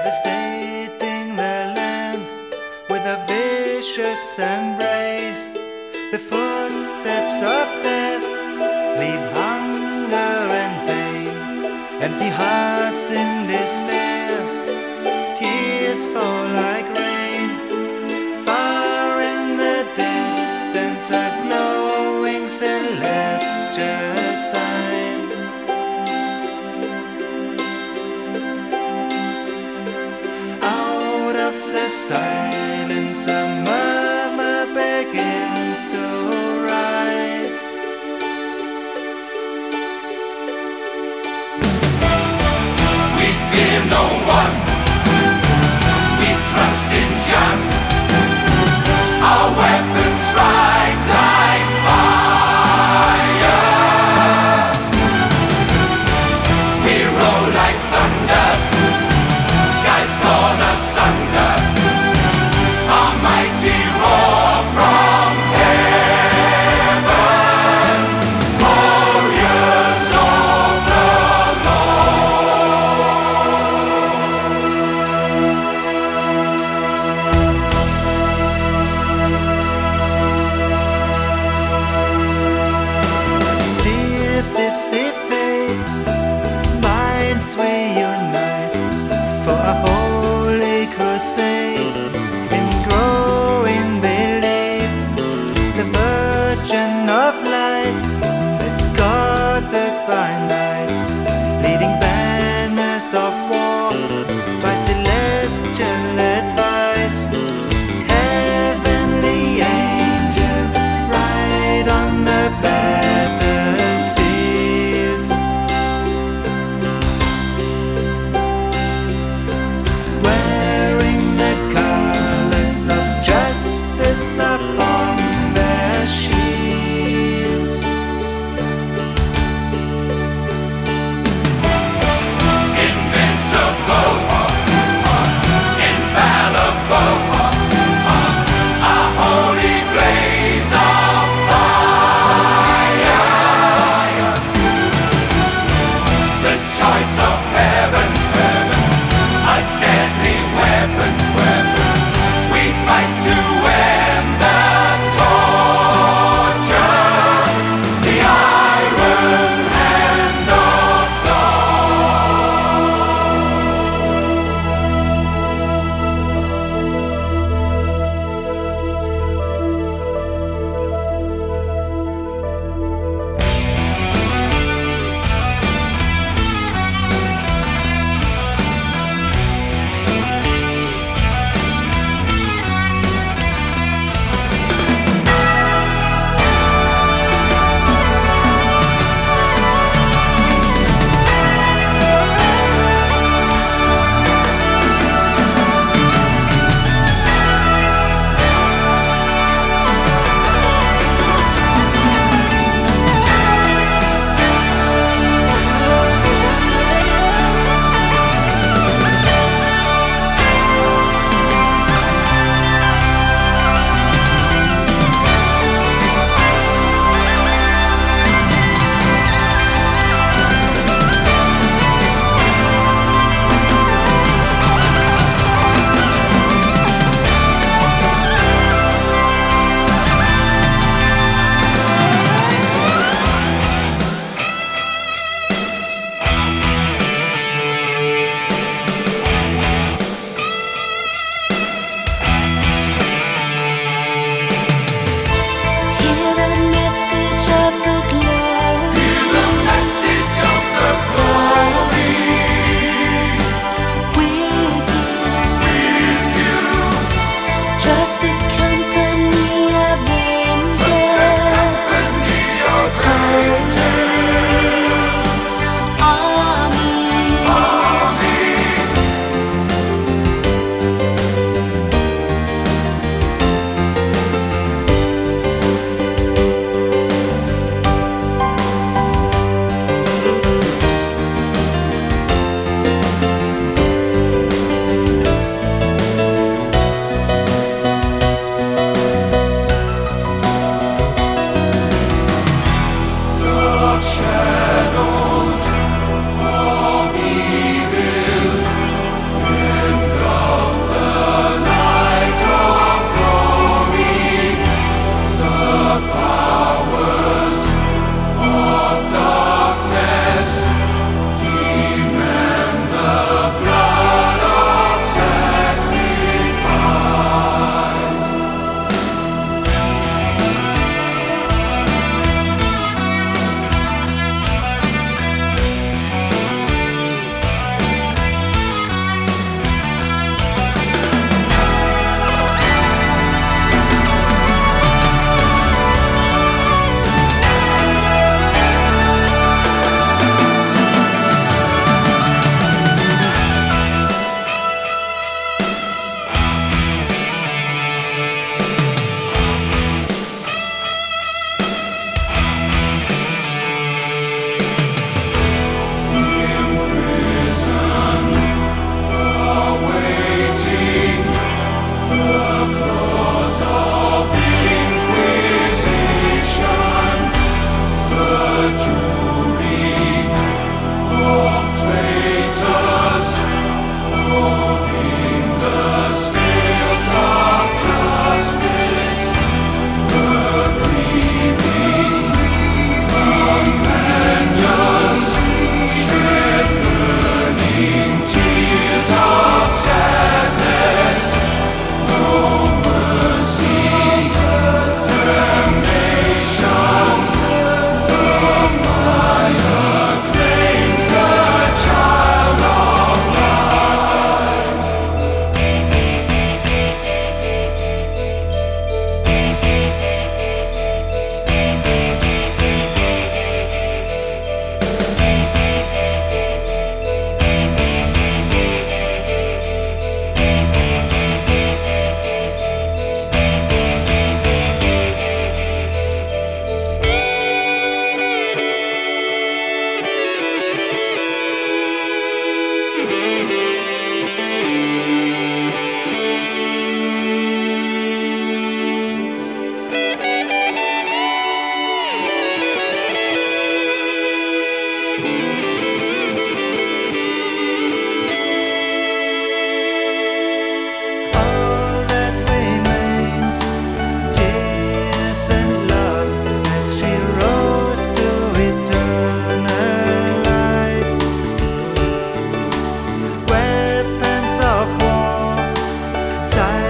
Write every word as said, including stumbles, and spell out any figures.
devastating the land with a vicious embrace. The footsteps of death leave hunger and pain, empty hearts in despair, tears fall like rain. Far in the distance a glowing celestial sign. Out of the silence a murmur begins to rise. We fear no one, we trust in Jah. Our weapons strike like fire. We roll like thunder, skies torn asunder. Our mighty roar from heaven, warriors of the Fears dissipate, minds we unite for a holy crusade in growing belief. The Virgin of Light, escorted by knights, leading banners of war by celestial advice. Heavenly angels ride on the battlefields, wearing the colors of justice upon their shields. invincible, silent